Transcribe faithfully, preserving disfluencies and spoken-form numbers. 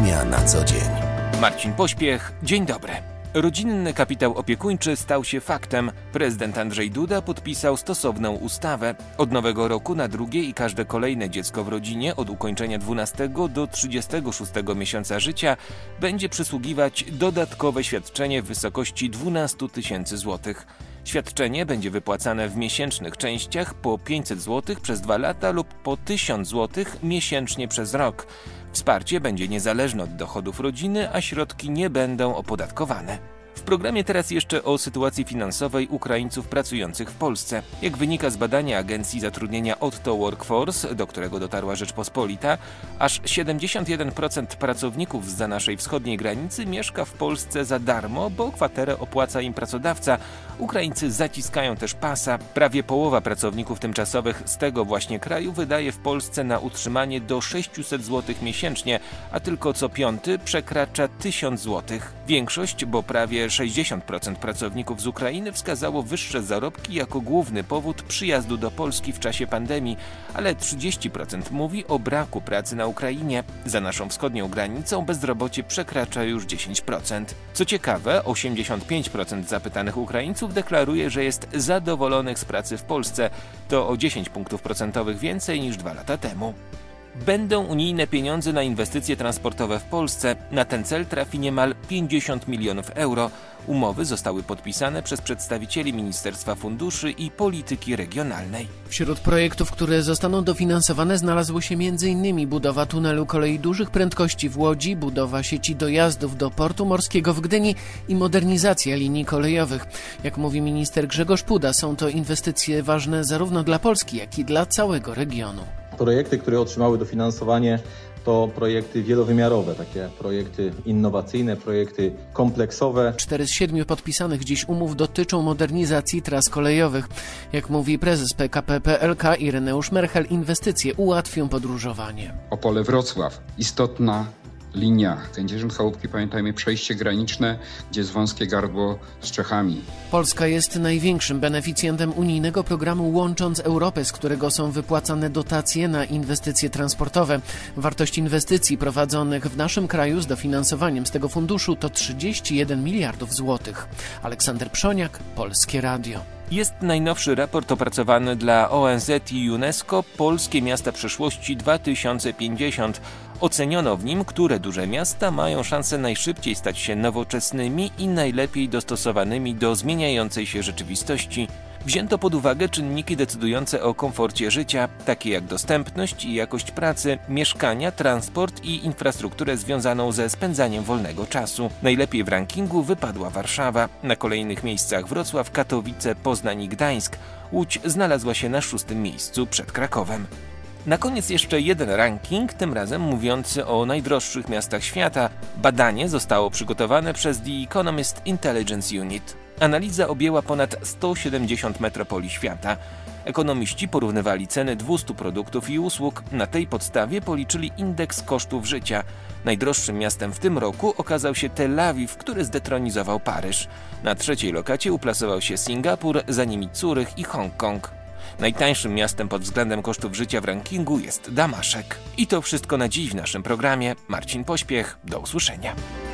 Ekonomia na co dzień. Marcin Pośpiech, dzień dobry. Rodzinny kapitał opiekuńczy stał się faktem. Prezydent Andrzej Duda podpisał stosowną ustawę. Od nowego roku na drugie i każde kolejne dziecko w rodzinie od ukończenia dwunastego do trzydziestego szóstego miesiąca życia będzie przysługiwać dodatkowe świadczenie w wysokości dwanaście tysięcy złotych. Świadczenie będzie wypłacane w miesięcznych częściach po pięćset złotych przez dwa lata lub po tysiąc złotych miesięcznie przez rok. Wsparcie będzie niezależne od dochodów rodziny, a środki nie będą opodatkowane. W programie teraz jeszcze o sytuacji finansowej Ukraińców pracujących w Polsce. Jak wynika z badania Agencji Zatrudnienia Otto Workforce, do którego dotarła Rzeczpospolita, aż siedemdziesiąt jeden procent pracowników zza naszej wschodniej granicy mieszka w Polsce za darmo, bo kwaterę opłaca im pracodawca. Ukraińcy zaciskają też pasa. Prawie połowa pracowników tymczasowych z tego właśnie kraju wydaje w Polsce na utrzymanie do sześćset złotych miesięcznie, a tylko co piąty przekracza tysiąc złotych. Większość, bo prawie sześćdziesiąt procent pracowników z Ukrainy wskazało wyższe zarobki jako główny powód przyjazdu do Polski w czasie pandemii, ale trzydzieści procent mówi o braku pracy na Ukrainie. Za naszą wschodnią granicą bezrobocie przekracza już dziesięć procent. Co ciekawe, osiemdziesiąt pięć procent zapytanych Ukraińców deklaruje, że jest zadowolonych z pracy w Polsce. To o dziesięć punktów procentowych więcej niż dwa lata temu. Będą unijne pieniądze na inwestycje transportowe w Polsce. Na ten cel trafi niemal pięćdziesiąt milionów euro. Umowy zostały podpisane przez przedstawicieli Ministerstwa Funduszy i Polityki Regionalnej. Wśród projektów, które zostaną dofinansowane, znalazły się między innymi budowa tunelu kolei dużych prędkości w Łodzi, budowa sieci dojazdów do portu morskiego w Gdyni i modernizacja linii kolejowych. Jak mówi minister Grzegorz Puda, są to inwestycje ważne zarówno dla Polski, jak i dla całego regionu. Projekty, które otrzymały dofinansowanie, to projekty wielowymiarowe, takie projekty innowacyjne, projekty kompleksowe. Cztery z siedmiu podpisanych dziś umów dotyczą modernizacji tras kolejowych. Jak mówi prezes P K P P L K Ireneusz Merchel, inwestycje ułatwią podróżowanie. Opole-Wrocław, istotna linia. Kędzierzyn-Chałupki, pamiętajmy, przejście graniczne, gdzie jest wąskie gardło z Czechami. Polska jest największym beneficjentem unijnego programu Łącząc Europę, z którego są wypłacane dotacje na inwestycje transportowe. Wartość inwestycji prowadzonych w naszym kraju z dofinansowaniem z tego funduszu to trzydzieści jeden miliardów złotych. Aleksander Przoniak, Polskie Radio. Jest najnowszy raport opracowany dla O N Z i UNESCO Polskie Miasta Przyszłości dwa tysiące pięćdziesiąt. Oceniono w nim, które duże miasta mają szansę najszybciej stać się nowoczesnymi i najlepiej dostosowanymi do zmieniającej się rzeczywistości. Wzięto pod uwagę czynniki decydujące o komforcie życia, takie jak dostępność i jakość pracy, mieszkania, transport i infrastrukturę związaną ze spędzaniem wolnego czasu. Najlepiej w rankingu wypadła Warszawa. Na kolejnych miejscach Wrocław, Katowice, Poznań i Gdańsk. Łódź znalazła się na szóstym miejscu przed Krakowem. Na koniec jeszcze jeden ranking, tym razem mówiący o najdroższych miastach świata. Badanie zostało przygotowane przez The Economist Intelligence Unit. Analiza objęła ponad sto siedemdziesiąt metropolii świata. Ekonomiści porównywali ceny dwustu produktów i usług. Na tej podstawie policzyli indeks kosztów życia. Najdroższym miastem w tym roku okazał się Tel Awiw, który zdetronizował Paryż. Na trzeciej lokacie uplasował się Singapur, za nimi Curych i Hongkong. Najtańszym miastem pod względem kosztów życia w rankingu jest Damaszek. I to wszystko na dziś w naszym programie. Marcin Pośpiech, do usłyszenia.